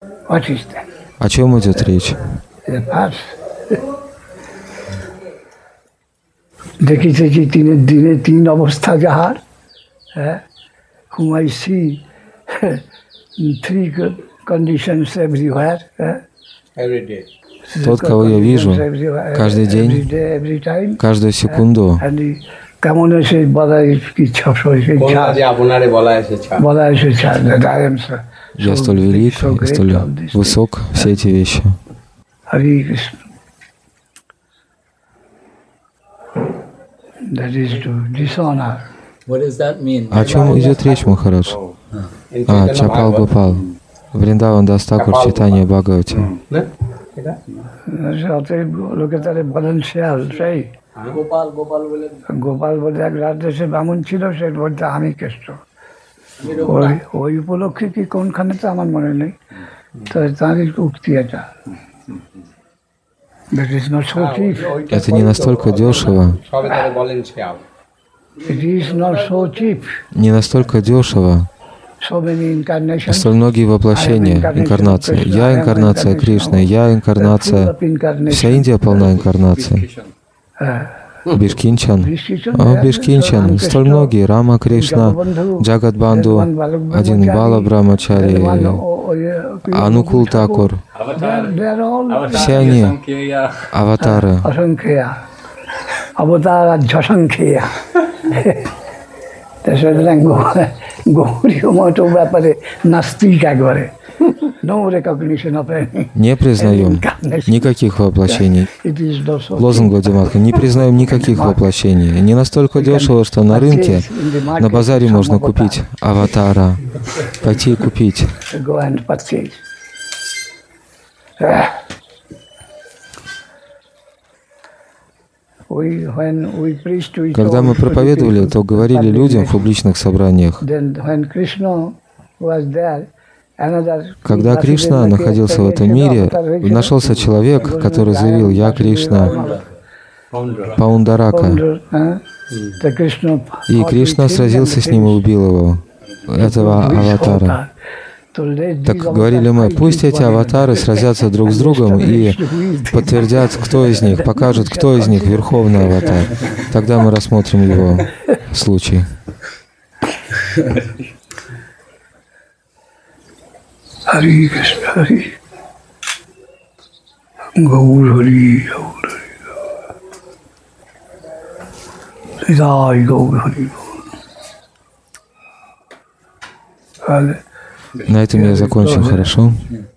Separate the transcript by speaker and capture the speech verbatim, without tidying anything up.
Speaker 1: О чем идет речь?
Speaker 2: দেখিছে যে তিনের দিনে তিন অবস্থা যাহার, হ্যাঁ, whom I see three conditions everywhere,
Speaker 3: every day.
Speaker 1: Тот, кого я вижу каждый день, каждую секунду.
Speaker 2: কেমন এসে বলা ইচ্ছা বলা এসেছে,
Speaker 1: Я столь велик, и столь высок, все эти вещи.
Speaker 2: Харе Кришна. That is to dishonor.
Speaker 4: What does that mean?
Speaker 1: О чем идет речь, Махарадж? А, Чапал Гопал. Вриндаван Дас Такур, читание Бхагавати.
Speaker 2: লোকে তারে বলেন শেয়াল, সেই
Speaker 4: গোপাল গোপাল বলে
Speaker 2: গোপাল বলে এক রাজদেশে বামুন ছিল, সে বলতে আমি কৃষ্ণ। ওই ওই উপলক্ষে কি কোনখানে তো আমার মনে নেই, তো তার উক্তি এটা।
Speaker 1: Это не настолько дешево. Не настолько дешево. Столь многие воплощения, инкарнации. Я инкарнация Кришны, я инкарнация. Вся Индия полна инкарнаций. Бишкинчан. О, Бишкинчан. Столь многие. Рама Кришна, Джагат Бандhu, один Бала Брамачари, Анукул Такур. Все они аватары.
Speaker 2: Аватара Джасанкея. সুতরাং গৌরীয় মঠ ব্যাপারে নাস্তিক একবারে।
Speaker 1: Не признаем никаких воплощений. Лозунг Гаудия-матха. Не признаем никаких воплощений. Не настолько дешево, что на рынке, на базаре можно купить аватара. Пойти и купить. Когда мы проповедовали, то говорили людям в публичных собраниях. Когда Кришна находился в этом мире, нашелся человек, который заявил: «Я Кришна Паундарака». И Кришна сразился с ним и убил его, этого аватара. Так говорили мы: пусть эти аватары сразятся друг с другом и подтвердят, кто из них, покажут, кто из них верховный аватар. Тогда мы рассмотрим его случай.
Speaker 2: Харе Кришна, Харе Гаур Хари, Гаур Хари, Жай Гаур Хари.
Speaker 1: На этом я закончу, хорошо?